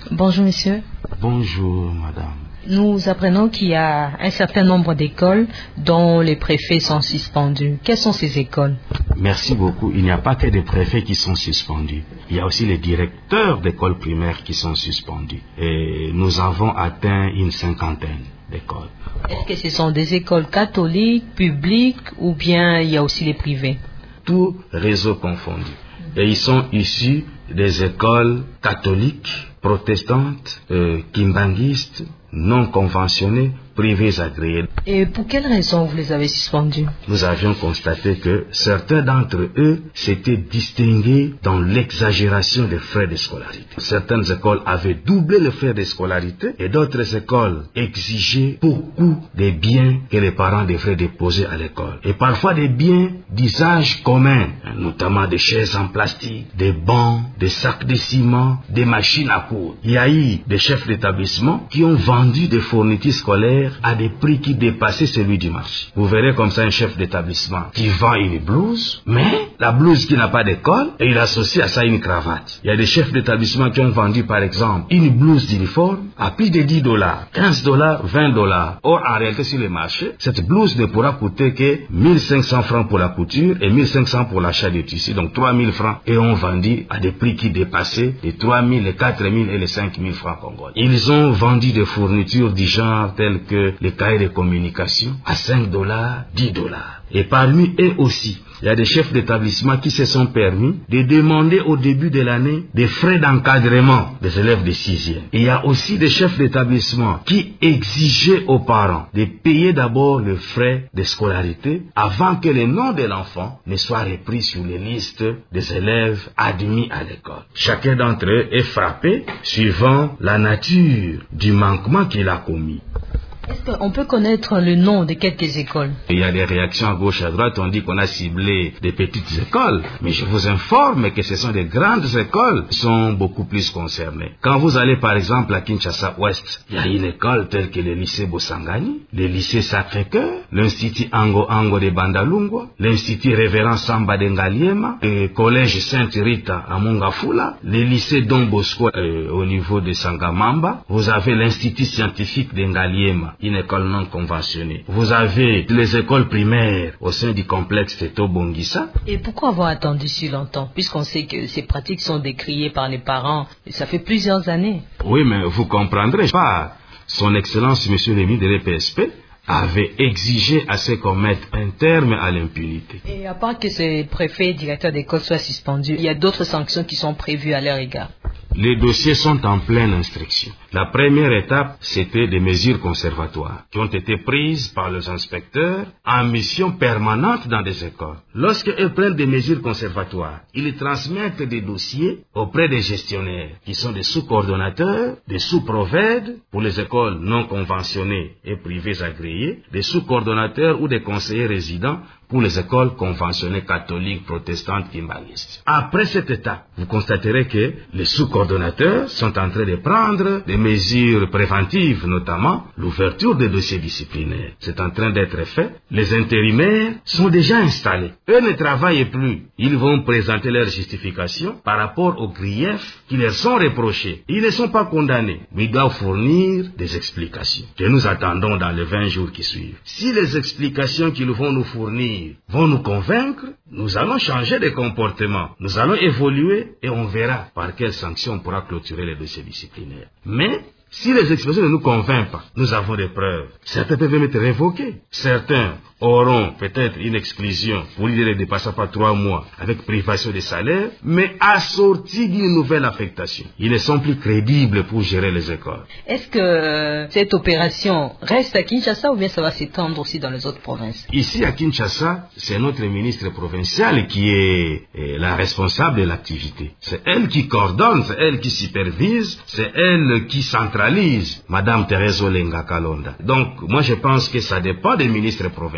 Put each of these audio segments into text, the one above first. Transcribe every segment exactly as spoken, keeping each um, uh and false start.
Bonjour monsieur. Bonjour madame. Nous apprenons qu'il y a un certain nombre d'écoles dont les préfets sont suspendus. Quelles sont ces écoles? Merci beaucoup. Il n'y a pas que des préfets qui sont suspendus. Il y a aussi les directeurs d'écoles primaires qui sont suspendus. Et nous avons atteint une cinquantaine d'écoles. Est-ce que ce sont des écoles catholiques, publiques ou bien il y a aussi les privés? Tout réseau confondu. Et ils sont issus des écoles catholiques, protestantes, euh, kimbanguistes, non conventionnées, privées agréées. Et pour quelles raisons vous les avez suspendus? Nous avions constaté que certains d'entre eux s'étaient distingués dans l'exagération des frais de scolarité. Certaines écoles avaient doublé les frais de scolarité et d'autres écoles exigeaient beaucoup des biens que les parents devraient déposer à l'école. Et parfois des biens d'usage commun, notamment des chaises en plastique, des bancs, des sacs de ciment, des machines à coudre. Il y a eu des chefs d'établissement qui ont vendu des fournitures scolaires à des prix qui dépassaient celui du marché. Vous verrez comme ça un chef d'établissement qui vend une blouse, mais la blouse qui n'a pas d'école, et il associe à ça une cravate. Il y a des chefs d'établissement qui ont vendu par exemple une blouse d'uniforme à plus de dix dollars, quinze dollars, vingt dollars. Or en réalité sur le marché, cette blouse ne pourra coûter que mille cinq cents francs pour la couture et mille cinq cents pour l'achat de tissus, donc trois mille francs, et ont vendu à des prix qui dépassaient les trois mille, les quatre mille et les cinq mille francs congolais. Ils ont vendu des fournitures du genre telles que les cahiers de communication à cinq dollars, dix dollars. Et parmi eux aussi, il y a des chefs d'établissement qui se sont permis de demander au début de l'année des frais d'encadrement des élèves de sixième. Et il y a aussi des chefs d'établissement qui exigeaient aux parents de payer d'abord le frais de scolarité avant que le nom de l'enfant ne soit repris sur les listes des élèves admis à l'école. Chacun d'entre eux est frappé suivant la nature du manquement qu'il a commis. Est-ce qu'on peut connaître le nom de quelques écoles? Il y a des réactions à gauche et à droite, on dit qu'on a ciblé des petites écoles, mais je vous informe que ce sont des grandes écoles qui sont beaucoup plus concernées. Quand vous allez par exemple à Kinshasa Ouest, il y a une école telle que le lycée Bosangani, le lycée Sacré-Cœur, l'institut Ango Ango de Bandalungwa, l'institut Révérend Samba de Ngaliema, le collège Sainte Rita à Mongafula, le lycée Don Bosco euh, au niveau de Sangamamba, vous avez l'institut scientifique de Ngaliema, une école non conventionnée. Vous avez les écoles primaires au sein du complexe Teto Bongissa. Et pourquoi avoir attendu si longtemps, puisqu'on sait que ces pratiques sont décriées par les parents, et ça fait plusieurs années? Oui, mais vous comprendrez pas. Son Excellence, Monsieur le ministre de l'E P S P, avait exigé à ce qu'on mette un terme à l'impunité. Et à part que ces préfets et directeurs d'école soient suspendus, il y a d'autres sanctions qui sont prévues à leur égard? Les dossiers sont en pleine instruction. La première étape, c'était des mesures conservatoires qui ont été prises par les inspecteurs en mission permanente dans des écoles. Lorsqu'ils prennent des mesures conservatoires, ils transmettent des dossiers auprès des gestionnaires qui sont des sous-coordonnateurs, des sous-provèdes pour les écoles non conventionnées et privées agréées, des sous-coordonnateurs ou des conseillers résidents pour les écoles conventionnées catholiques, protestantes, kimbanguistes. Après cette étape, vous constaterez que les sous-coordonnateurs sont en train de prendre des mesures préventives, notamment l'ouverture des dossiers disciplinaires. C'est en train d'être fait. Les intérimaires sont déjà installés. Eux ne travaillent plus. Ils vont présenter leurs justifications par rapport aux griefs qui leur sont reprochés. Ils ne sont pas condamnés, mais ils doivent fournir des explications que nous attendons dans les vingt jours qui suivent. Si les explications qu'ils vont nous fournir vont nous convaincre, nous allons changer de comportement, nous allons évoluer et on verra par quelles sanctions on pourra clôturer les dossiers disciplinaires. Mais si les expressions ne nous convainquent pas, nous avons des preuves. Certains peuvent même être révoqués. Certains auront peut-être une exclusion pour ne dépasser pas trois mois avec privation de salaire, mais assortie d'une nouvelle affectation. Ils ne sont plus crédibles pour gérer les écoles. Est-ce que euh, cette opération reste à Kinshasa ou bien ça va s'étendre aussi dans les autres provinces? Ici à Kinshasa, c'est notre ministre provincial qui est, est la responsable de l'activité. C'est elle qui coordonne, c'est elle qui supervise, c'est elle qui centralise. Madame Thérèse Olenga Kalonda. Donc, moi je pense que ça dépend des ministres provinciaux.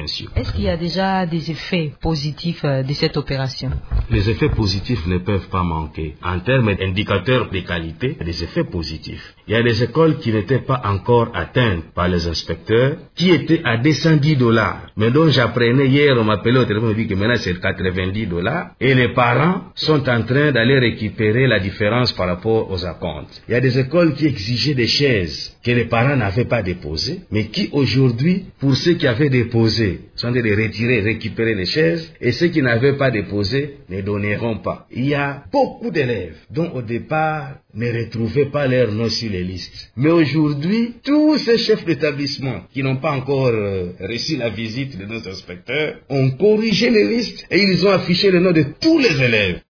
sûr. Est-ce qu'il y a déjà des effets positifs euh, de cette opération? Les effets positifs ne peuvent pas manquer. En termes d'indicateurs de qualité, il y a des effets positifs. Il y a des écoles qui n'étaient pas encore atteintes par les inspecteurs, qui étaient à deux cent dix dollars, mais dont j'apprenais hier, on m'appelait au téléphone, on me dit que maintenant c'est quatre-vingt-dix dollars, et les parents sont en train d'aller récupérer la différence par rapport aux acomptes. Il y a des écoles qui exigeaient des chaises que les parents n'avaient pas déposées, mais qui aujourd'hui, pour ceux qui avaient déposé, sont en train de retirer, récupérer les chaises, et ceux qui n'avaient pas déposé ne donneront pas. Il y a beaucoup d'élèves dont au départ ne retrouvaient pas leur nom sur les listes. Mais aujourd'hui, tous ces chefs d'établissement qui n'ont pas encore euh, reçu la visite de nos inspecteurs ont corrigé les listes et ils ont affiché le nom de tous les élèves.